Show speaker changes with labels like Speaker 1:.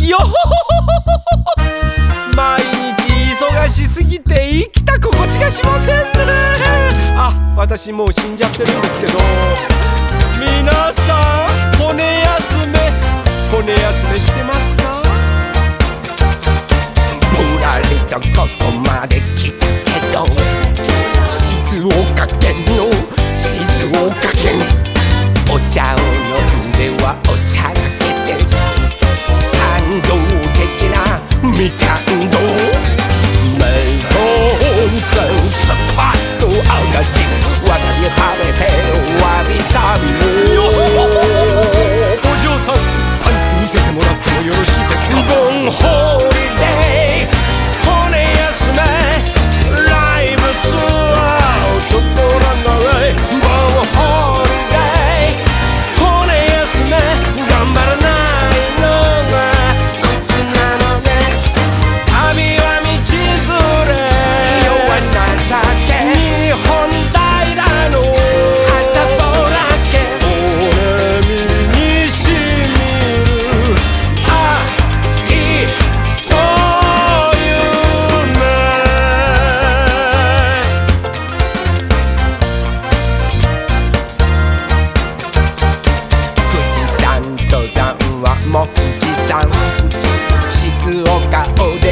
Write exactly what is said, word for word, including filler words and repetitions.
Speaker 1: よほほほほ毎日忙しすぎて生きた心地がしませんね。あ、私もう死んじゃってるんですけど、皆さん骨休め骨休めしてますか？ぶらりとここまで来たけど、静岡県の静岡県、お茶を飲んではお茶がけて感動的なみかんどメロンセンスパッとあがきわさび食べてわびさびよお嬢さん、パンツ見せてもらってもよろしいですか？ボンホーリデー骨休めライブツアーちょっとランナウェイボンホーリデー骨休め頑張らないのがコツなのね。旅は道連れ弱情け日本平の朝ぼらけ俺身にしみる愛というね。富士山登山はもう富士山静岡お